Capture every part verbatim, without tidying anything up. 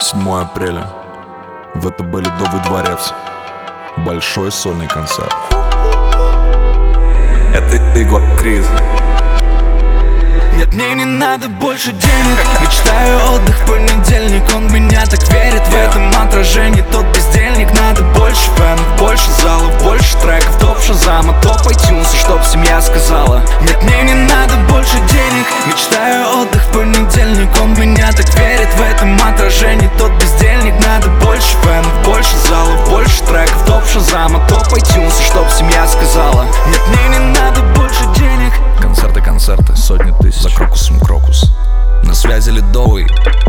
седьмое апреля в это бэ Ледовый дворец. Большой сольный концерт. Это Егор Крид. Нет, мне не надо больше денег. Мечтаю отдых в понедельник. Он меня так верит, в этом отражении тот бездельник. Надо больше фенов, больше залов, больше треков, топ Шазама, топ iTunes, чтоб семья сказала. Нет, мне не надо больше денег. Мечтаю отдых в понедельник. Он меня так верит, в этом отражении тот бездельник. Надо больше фенов, больше залов, больше треков, топ Шазама, топ iTunes, чтоб семья сказала. Нет, мне не надо больше денег. Концерты, концерты, сотни тысяч. За крокусом крокус. На связи Ледовый,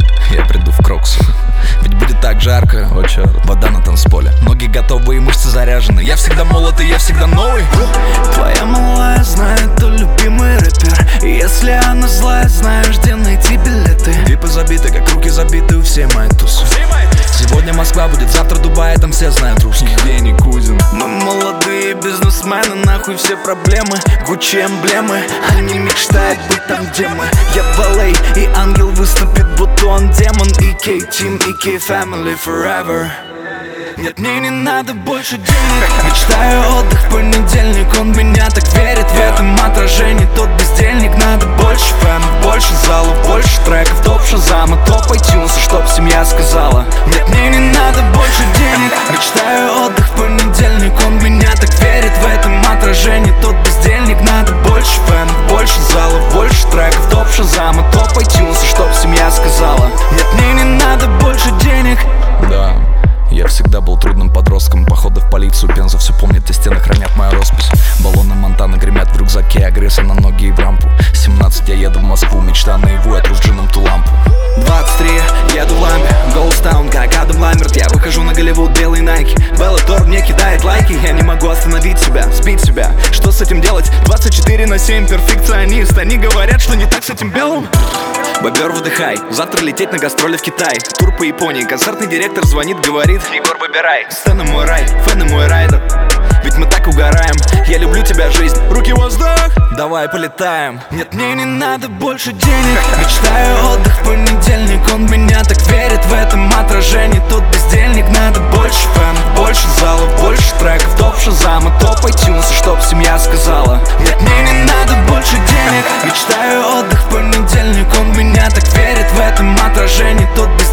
я приду в Крокус. Ведь будет так жарко, очень вода на танцполе. Ноги готовы и мышцы заряжены. Я всегда молод и я всегда новый. Твоя малая знает, кто любимый рэпер. И если она злая, знаешь, где найти билеты. Випы забиты, как руки забиты у всей моей тусы. Сегодня Москва будет, завтра Дубай, там все знают русских. Веник, Кузин. Мы молодые бизнесмены, нахуй все проблемы. Гуччи эмблемы, они мечтают быть там, где мы. Я в эл эй, и ангел выступит, будто он демон. И кей Team, и кей Family Forever. Нет, мне не надо больше денег. Мечтаю отдых в понедельник. Он меня так верит, в этом отражении тот бездельник. Надо больше фенов, больше залов, больше треков, топ Шазама, топ iTunes, чтоб семья сказала. Нет, мне не надо больше денег. Мечтаю отдых в понедельник. Он меня так верит, в этом отражении тот бездельник. Надо больше фенов, больше залов, больше треков, топ Шазама, топ iTunes, чтоб семья сказала. Нет, мне не надо больше денег. Да, я всегда был трудным подростком. Походы в полицию, Пенза все помнит, и стены хранят мою роспись. Баллоны Монтана гремят в рюкзаке, агрессия на ноги и в рампу. семнадцать, я еду в Москву, мечта наяву, я тру с джином ту лампу. Двадцать три, еду в ламбе, Голдстаун, как Адам Ламберт. Я выхожу на Голливуд, белый Найки. Беллатор мне кидает лайки, я не могу остановить себя, сбить себя. Что с этим делать? двадцать четыре на семь, перфекционист. Они говорят, что не так с этим белым. Бобер, выдыхай, завтра лететь на гастроли в Китай. Тур по Японии, концертный директор звонит, говорит: Егор, выбирай, сцена мой рай, фэны мой райдер. Ведь мы так угораем, я люблю тебя, жизнь, руки в воздух, давай полетаем. Нет, мне не надо больше денег. Мечтаю отдых в понедельник. Он меня так верит, в этом отражении тот бездельник. Надо больше фенов, больше залов, больше треков, топ Шазама, топ iTunes, чтоб семья сказала. Нет, мне не надо больше денег. Мечтаю отдых в понедельник. Он меня так верит, в этом отражении тот бездельник.